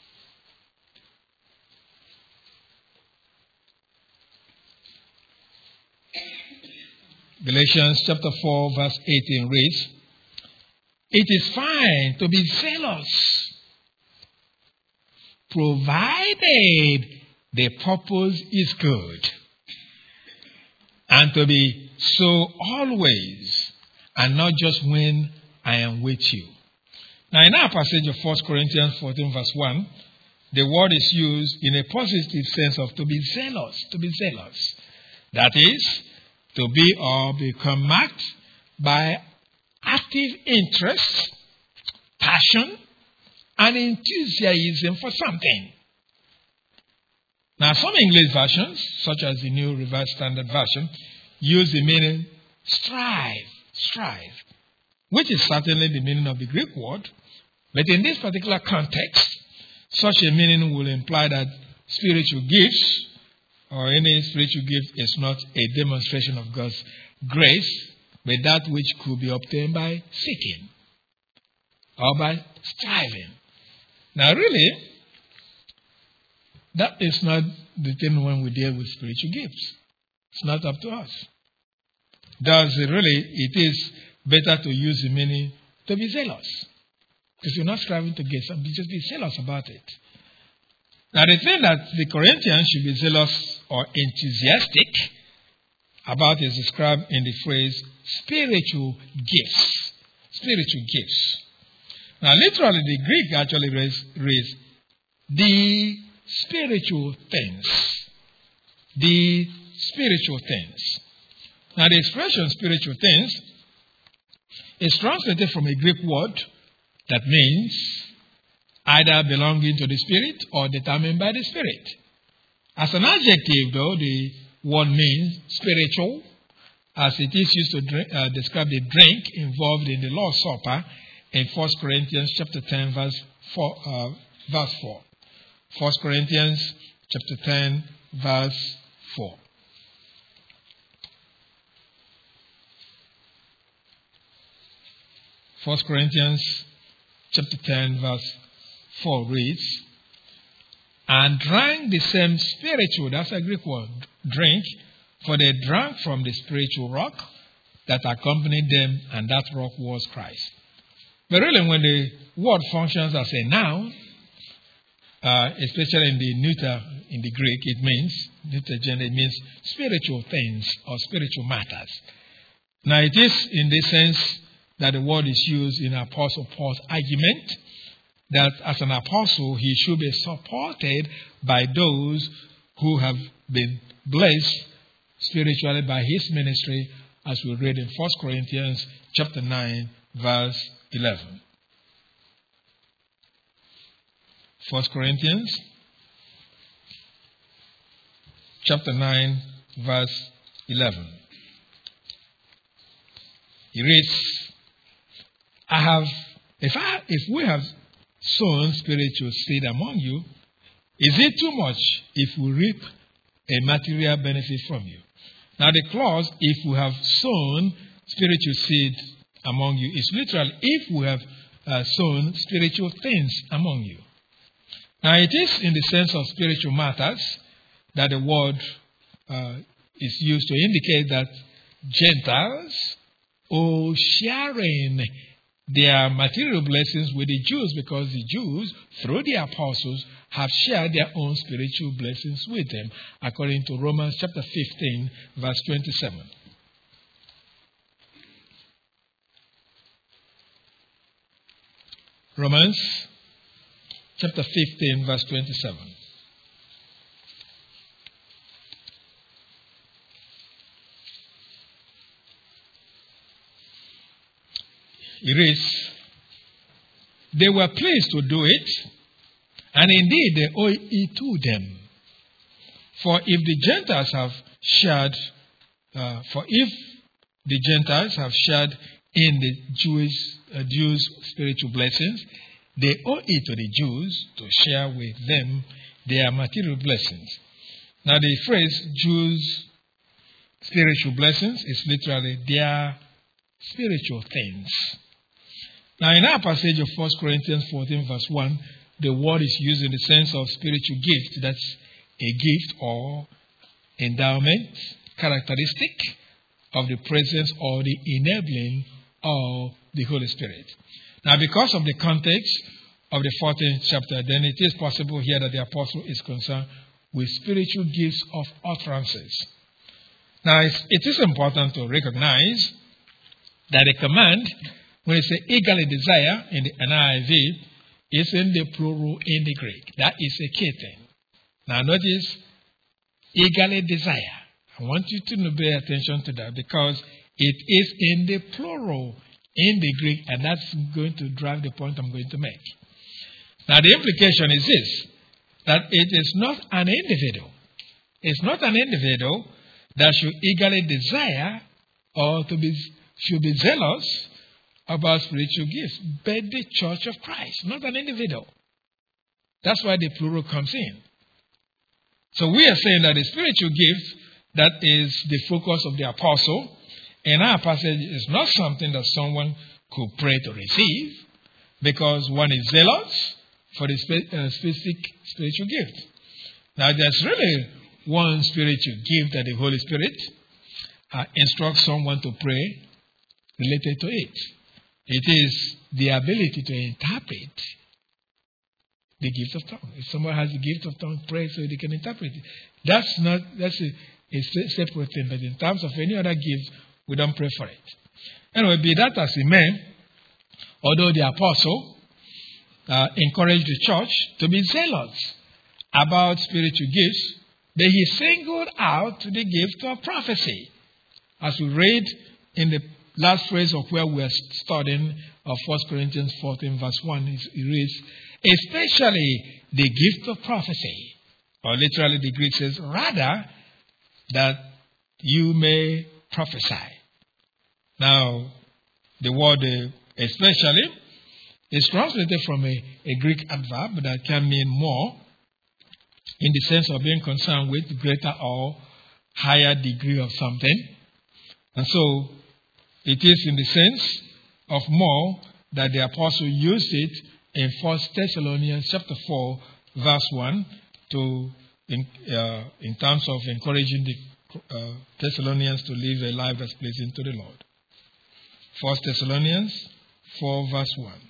Galatians chapter four, verse eighteen reads, "It is fine to be zealous, provided the purpose is good, and to be so always, and not just when I am with you." Now, in our passage of First Corinthians fourteen, verse one, the word is used in a positive sense of to be zealous, to be zealous. That is, to be or become marked by active interest, passion, and enthusiasm for something. Now, some English versions, such as the New Revised Standard Version, use the meaning strive, strive, which is certainly the meaning of the Greek word. But in this particular context, such a meaning will imply that spiritual gifts or any spiritual gift is not a demonstration of God's grace, but that which could be obtained by seeking or by striving. Now, really, that is not the thing when we deal with spiritual gifts. It's not up to us. Thus, really, it is better to use the meaning to be zealous. Because you're not striving to get something, just be zealous about it. Now, the thing that the Corinthians should be zealous or enthusiastic about is described in the phrase spiritual gifts. Spiritual gifts. Now, literally, the Greek actually reads, reads the spiritual things. The spiritual things. Now, the expression spiritual things is translated from a Greek word that means either belonging to the Spirit or determined by the Spirit. As an adjective, though, the word means spiritual, as it is used to drink, uh, describe the drink involved in the Lord's Supper in First Corinthians chapter ten, verse four. Uh, verse four. First Corinthians chapter ten, verse four. First Corinthians chapter ten, verse four reads, "And drank the same spiritual," that's a Greek word, drink, "for they drank from the spiritual rock that accompanied them, and that rock was Christ." But really, when the word functions as a noun, uh, especially in the neuter, in the Greek, it means, neuter gender, it means spiritual things or spiritual matters. Now, it is in this sense that the word is used in Apostle Paul's argument that as an apostle, he should be supported by those who have been blessed spiritually by his ministry, as we read in First Corinthians chapter nine, verse eleven. First Corinthians chapter nine, verse eleven. He reads, I have, if I, if we have sown spiritual seed among you, is it too much if we reap a material benefit from you? Now the clause, if we have sown spiritual seed among you, is literally if we have uh, sown spiritual things among you. Now it is in the sense of spiritual matters that the word uh, is used to indicate that Gentiles or sharing their material blessings with the Jews, because the Jews, through the apostles, have shared their own spiritual blessings with them, according to Romans chapter fifteen, verse twenty-seven. Romans chapter fifteen, verse twenty-seven. It reads, they were pleased to do it, and indeed they owe it to them. For if the Gentiles have shared, uh, for if the Gentiles have shared in the Jewish uh, Jews' spiritual blessings, they owe it to the Jews to share with them their material blessings. Now the phrase Jews' spiritual blessings is literally their spiritual things. Now in our passage of First Corinthians fourteen verse one, the word is used in the sense of spiritual gift. That's a gift or endowment, characteristic of the presence or the enabling of the Holy Spirit. Now because of the context of the fourteenth chapter, then it is possible here that the apostle is concerned with spiritual gifts of utterances. Now it's, it is important to recognize that the command, when it says eagerly desire in the N I V, is in the plural in the Greek. That is a key thing. Now notice, eagerly desire. I want you to pay attention to that because it is in the plural in the Greek, and that's going to drive the point I'm going to make. Now the implication is this, that it is not an individual. It's not an individual that should eagerly desire or to be should be zealous about spiritual gifts, but the church of Christ, not an individual. That's why the plural comes in. So we are saying that the spiritual gift that is the focus of the apostle in our passage is not something that someone could pray to receive, because one is zealous for the spe- uh, specific spiritual gift. Now there's really one spiritual gift that the Holy Spirit uh, instructs someone to pray related to it. It is the ability to interpret the gift of tongue. If someone has the gift of tongue, pray so they can interpret it. That's not that's a, a separate thing. But in terms of any other gift, we don't pray for it. Anyway, be that as it may, although the apostle uh, encouraged the church to be zealous about spiritual gifts, but he singled out the gift of prophecy. As we read in the last phrase of where we are studying of First Corinthians fourteen verse one, it reads, especially the gift of prophecy, or literally the Greek says, rather that you may prophesy. Now, the word uh, especially is translated from a, a Greek adverb that can mean more in the sense of being concerned with greater or higher degree of something. And so, it is in the sense of more that the apostle used it in First Thessalonians chapter four, verse one, to in, uh, in terms of encouraging the uh, Thessalonians to live a life that's pleasing to the Lord. First Thessalonians four, verse one.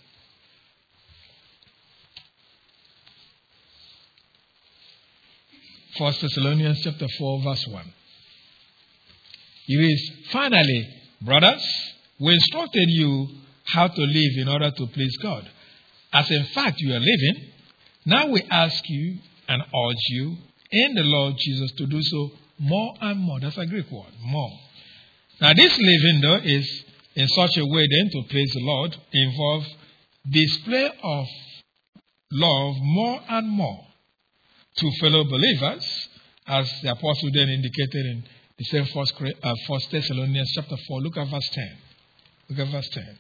First Thessalonians chapter four, verse one. It is, finally, brothers, we instructed you how to live in order to please God, as in fact you are living. Now we ask you and urge you in the Lord Jesus to do so more and more. That's a Greek word, more. Now this living, though, is in such a way then to please the Lord, involves display of love more and more to fellow believers, as the apostle then indicated in the same First, uh, First Thessalonians chapter four. Look at verse ten. Look at verse ten.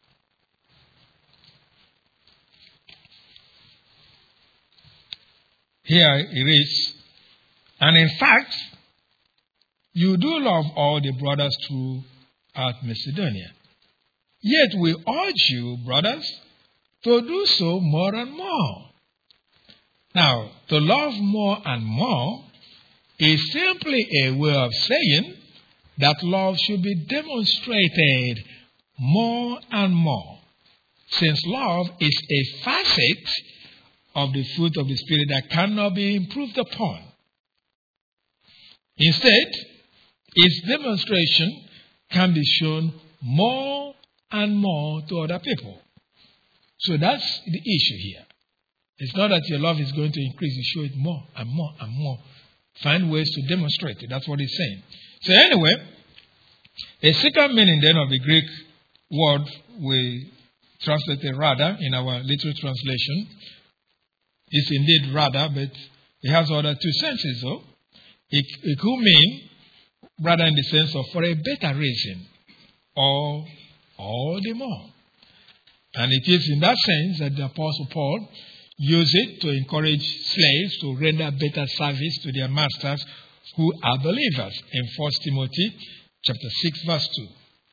Here it reads, and in fact, you do love all the brothers throughout Macedonia. Yet we urge you, brothers, to do so more and more. Now, to love more and more is simply a way of saying that love should be demonstrated more and more, since love is a facet of the fruit of the Spirit that cannot be improved upon. Instead, its demonstration can be shown more and more to other people. So that's the issue here. It's not that your love is going to increase. You show it more and more and more. Find ways to demonstrate it. That's what he's saying. So anyway, a second meaning then of the Greek word we translated rather in our literal translation is indeed rather, but it has other two senses though. It, it could mean rather in the sense of for a better reason or all the more. And it is in that sense that the Apostle Paul used it to encourage slaves to render better service to their masters who are believers in First Timothy chapter six verse two.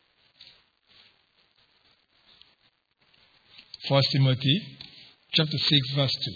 First Timothy chapter six verse two.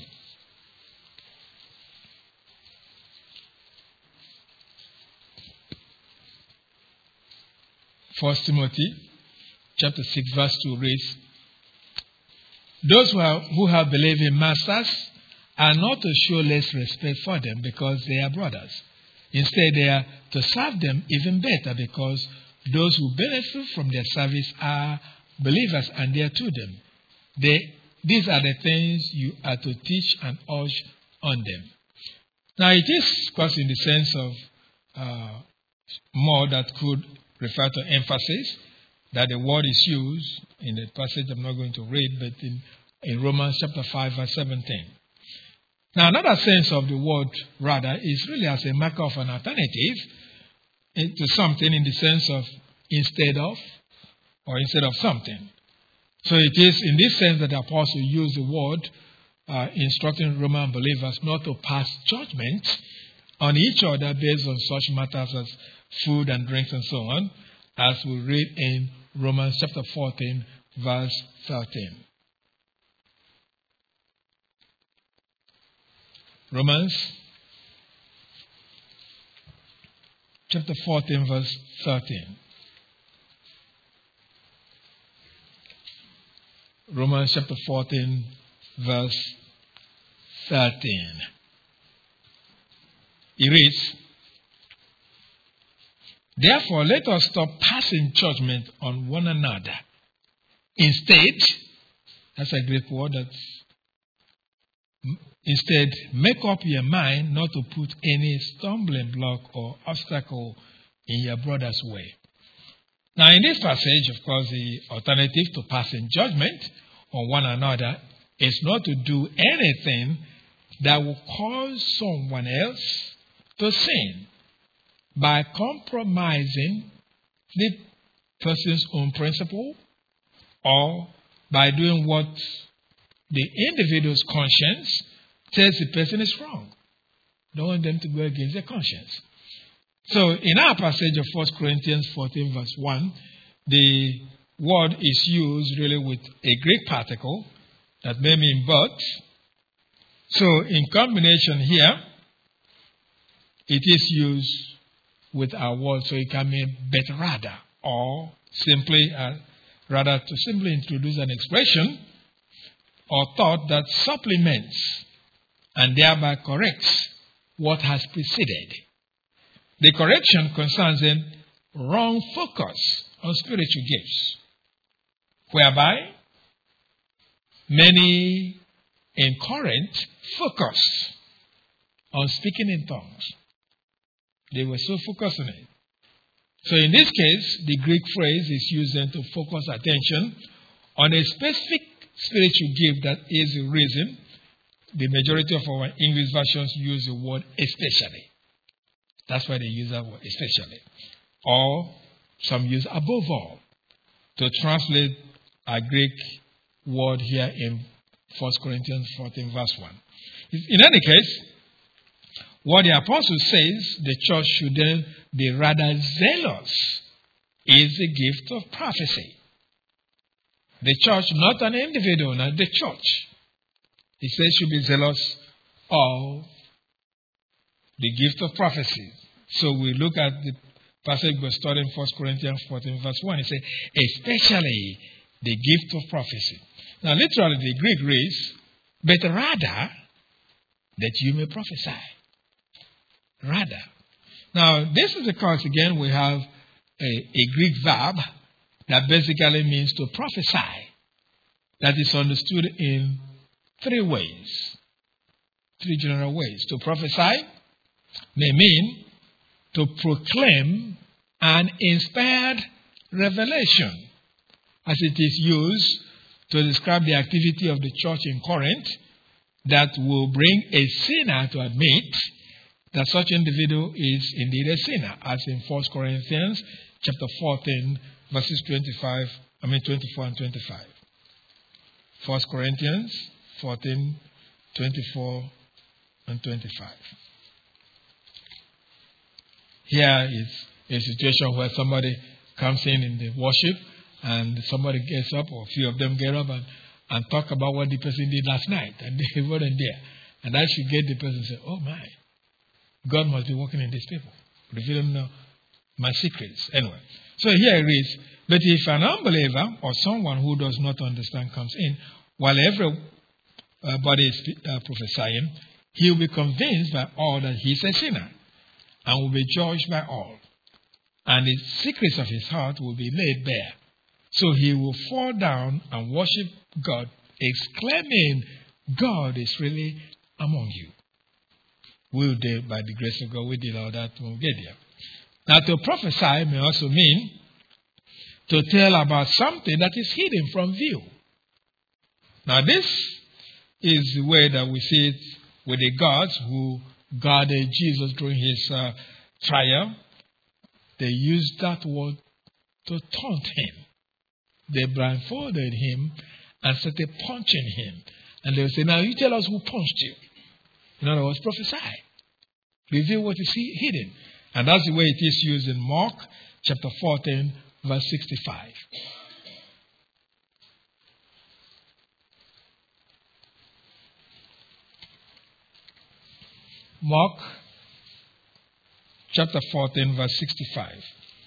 First Timothy chapter six verse two reads, those who, are, who have believing masters are not to show less respect for them because they are brothers. Instead, they are to serve them even better because those who benefit from their service are believers and they are to them. They, these are the things you are to teach and urge on them. Now, it is, of course, in the sense of uh, more that could refer to emphasis, that the word is used in the passage I'm not going to read, but in, in Romans chapter five, verse seventeen. Now, another sense of the word rather is really as a marker of an alternative to something in the sense of instead of or instead of something. So it is in this sense that the apostle used the word uh, instructing Roman believers not to pass judgment on each other based on such matters as food and drinks and so on, as we read in Romans chapter fourteen, verse thirteen. Romans chapter fourteen, verse thirteen. Romans chapter fourteen, verse thirteen. It reads, therefore, let us stop passing judgment on one another. Instead, that's a Greek word, that's, instead, make up your mind not to put any stumbling block or obstacle in your brother's way. Now, in this passage, of course, the alternative to passing judgment on one another is not to do anything that will cause someone else to sin by compromising the person's own principle or by doing what the individual's conscience tells the person is wrong. Don't want them to go against their conscience. So in our passage of First Corinthians fourteen verse one, the word is used really with a Greek particle that may mean but. So in combination here, it is used with our word, so it can mean but rather, or simply, uh, rather to simply introduce an expression or thought that supplements and thereby corrects what has preceded. The correction concerns a wrong focus on spiritual gifts, whereby many in Corinth focused on speaking in tongues. They were so focused on it. So in this case, the Greek phrase is used then to focus attention on a specific spiritual gift that is the reason the majority of our English versions use the word especially. That's why they use that word especially. Or some use above all to translate a Greek word here in First Corinthians fourteen verse one. In any case, what the apostle says the church should then be rather zealous is the gift of prophecy. The church, not an individual, not the church. He says should be zealous of the gift of prophecy. So we look at the passage we're studying, First Corinthians fourteen, verse one. It says, especially the gift of prophecy. Now, literally, the Greek reads, but rather that you may prophesy. Rather. Now, this is because, again, we have a, a Greek verb that basically means to prophesy. That is understood in three ways. Three general ways. To prophesy may mean to proclaim an inspired revelation, as it is used to describe the activity of the church in Corinth that will bring a sinner to admit that such individual is indeed a sinner, as in First Corinthians chapter fourteen, verses twenty-five, I mean twenty-four and twenty-five. First Corinthians fourteen, twenty-four and twenty-five. Here is a situation where somebody comes in in the worship and somebody gets up, or a few of them get up and, and talk about what the person did last night, and they weren't there. And I should get the person to say, oh my, God must be working in these people. Reveal them now my secrets. Anyway, so here it is. But if an unbeliever or someone who does not understand comes in, while everybody is uh, prophesying, he will be convinced by all that he is a sinner and will be judged by all. And the secrets of his heart will be laid bare. So he will fall down and worship God, exclaiming, God is really among you. We'll do, by the grace of God, we did all that when we get there. Now, to prophesy may also mean to tell about something that is hidden from view. Now, this is the way that we see it with the gods who guarded Jesus during his uh, trial. They used that word to taunt him. They blindfolded him and started punching him. And they would say, now you tell us who punched you. In other words, prophesy. Reveal what is hidden. And that's the way it is used in Mark chapter fourteen, verse sixty-five. Mark chapter fourteen, verse sixty-five.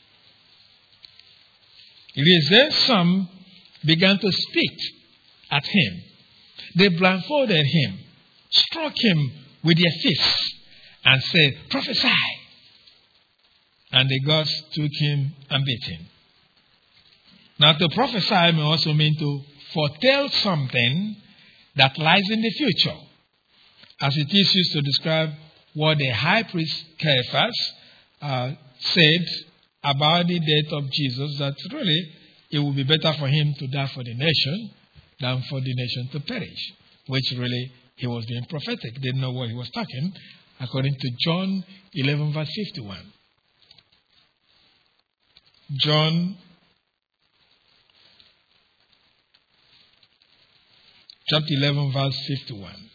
It is there some began to spit at him. They blindfolded him, struck him with their fists, and said, prophesy. And the gods took him and beat him. Now, to prophesy may also mean to foretell something that lies in the future, as it is used to describe what the high priest Caiaphas uh, said about the death of Jesus, that really it would be better for him to die for the nation than for the nation to perish, which really he was being prophetic. Didn't know what he was talking, according to John eleven, verse fifty-one. John chapter eleven, verse fifty-one.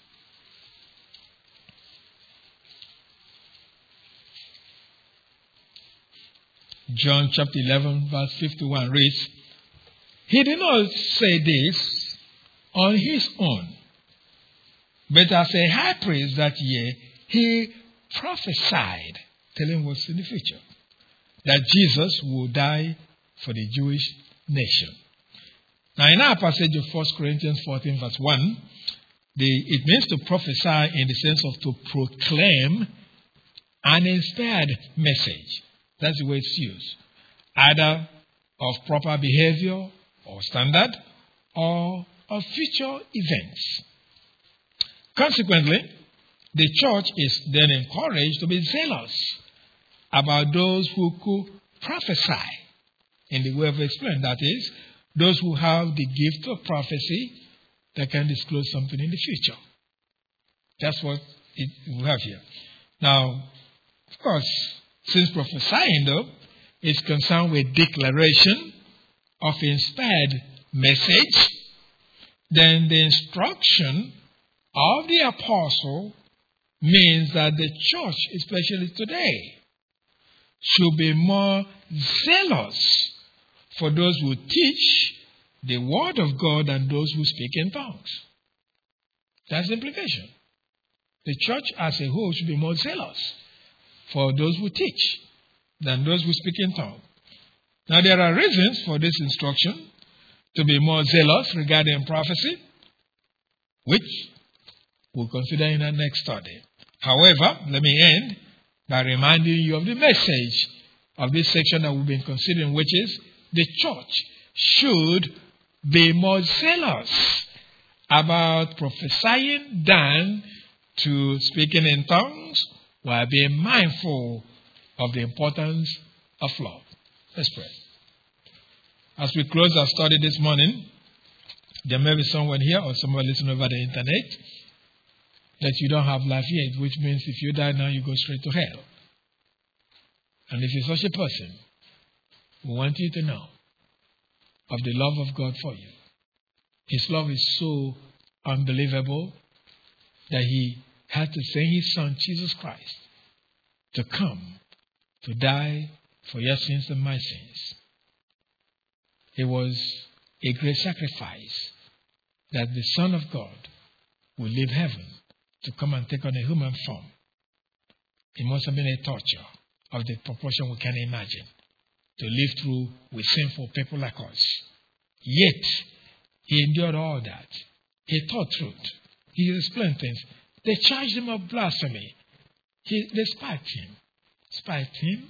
John chapter eleven, verse fifty-one reads, he did not say this on his own, but as a high priest that year, he prophesied, telling what's in the future, that Jesus will die for the Jewish nation. Now, in our passage of First Corinthians fourteen, verse one, the, it means to prophesy in the sense of to proclaim an inspired message. That's the way it's used. Either of proper behavior or standard, or of future events. Consequently, the church is then encouraged to be zealous about those who could prophesy in the way of explained. That is, those who have the gift of prophecy that can disclose something in the future. That's what it, we have here. Now, of course, since prophesying, though, is concerned with declaration of inspired message, then the instruction of the apostle means that the church, especially today, should be more zealous for those who teach the word of God than those who speak in tongues. That's the implication. The church as a whole should be more zealous for those who teach than those who speak in tongues. Now, there are reasons for this instruction to be more zealous regarding prophecy, which we'll consider in our next study. However, let me end by reminding you of the message of this section that we've been considering, which is the church should be more zealous about prophesying than to speaking in tongues, while being mindful of the importance of love. Let's pray. As we close our study this morning, there may be someone here or someone listening over the internet that you don't have life yet, which means if you die now, you go straight to hell. And if you're such a person, we want you to know of the love of God for you. His love is so unbelievable that He had to send His Son, Jesus Christ, to come to die for your sins and my sins. It was a great sacrifice that the Son of God would leave heaven to come and take on a human form. It must have been a torture of the proportion we can imagine to live through with sinful people like us. Yet, He endured all that. He taught truth. He explained things. They charged Him of blasphemy. He, they spiked Him. Spiked Him.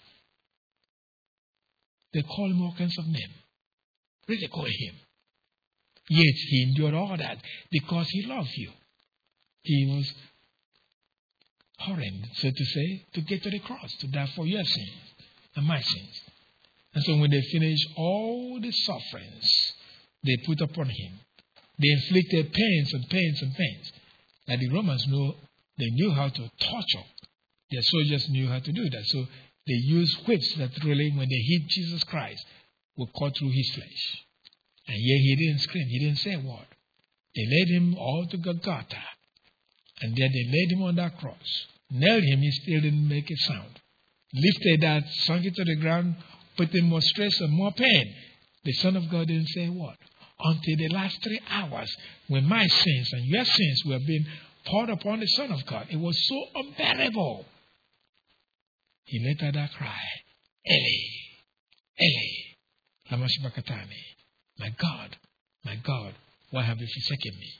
They called Him all kinds of names. Ridicule Him. Yet He endured all that because He loved you. He was horrend, so to say, to get to the cross, to die for your sins and my sins. And so when they finished all the sufferings they put upon Him, they inflicted pains and pains and pains. Like the Romans knew, they knew how to torture. Their soldiers knew how to do that. So they used whips that really, when they hit Jesus Christ, would cut through His flesh. And yet He didn't scream. He didn't say a word. They led Him all to Golgotha. And then they laid Him on that cross. Nailed Him, He still didn't make a sound. Lifted that, sunk it to the ground, put in more stress and more pain. The Son of God didn't say a word. Until the last three hours, when my sins and your sins were being poured upon the Son of God. It was so unbearable. He let out that cry, Eli, Eli, lama sabachthani. My God, my God, why have you forsaken me?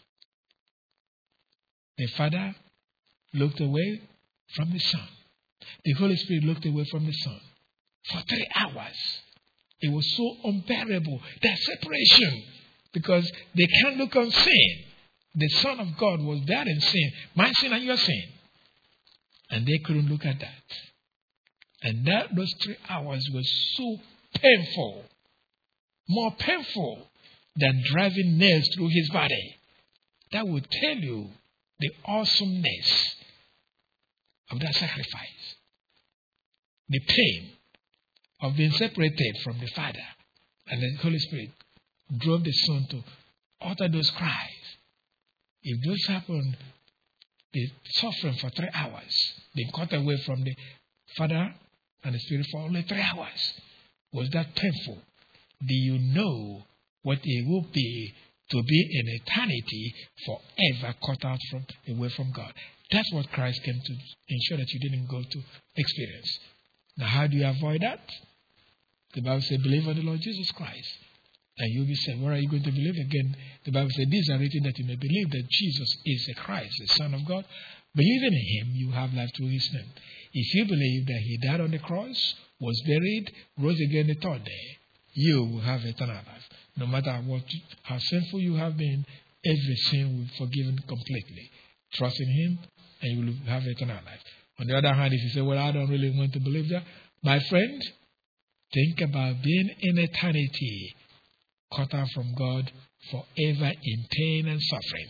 The Father looked away from the Son. The Holy Spirit looked away from the Son. For three hours. It was so unbearable, that separation, because they can't look on sin. The Son of God was there in sin, my sin and your sin. And they couldn't look at that. And that those three hours were so painful, more painful than driving nails through His body. That would tell you the awesomeness of that sacrifice. The pain of being separated from the Father and the Holy Spirit drove the Son to utter those cries. If those happened, the suffering for three hours, being cut away from the Father and the Spirit for only three hours, was that painful? Do you know what it will be to be in eternity forever cut out from away from God? That's what Christ came to ensure that you didn't go to experience. Now, how do you avoid that? The Bible says, believe on the Lord Jesus Christ, and you'll be saved. Where are you going to believe again? The Bible says, these are written that you may believe that Jesus is the Christ, the Son of God. Believing in Him, you have life through His name. If you believe that He died on the cross, was buried, rose again the third day, you will have eternal life. No matter what, how sinful you have been, every sin will be forgiven completely. Trust in Him, and you will have eternal life. On the other hand, if you say, well, I don't really want to believe that, my friend, think about being in eternity, cut off from God forever in pain and suffering.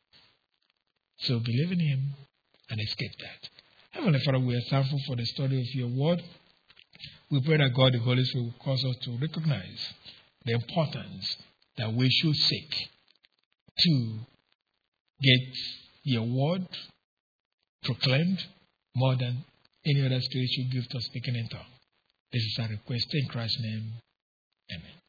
So believe in Him and escape that. Heavenly Father, we are thankful for the study of Your Word. We pray that God, the Holy Spirit, will cause us to recognize the importance that we should seek to get Your Word proclaimed more than any other spiritual gift of speaking in tongues. This is our request in Christ's name. Amen.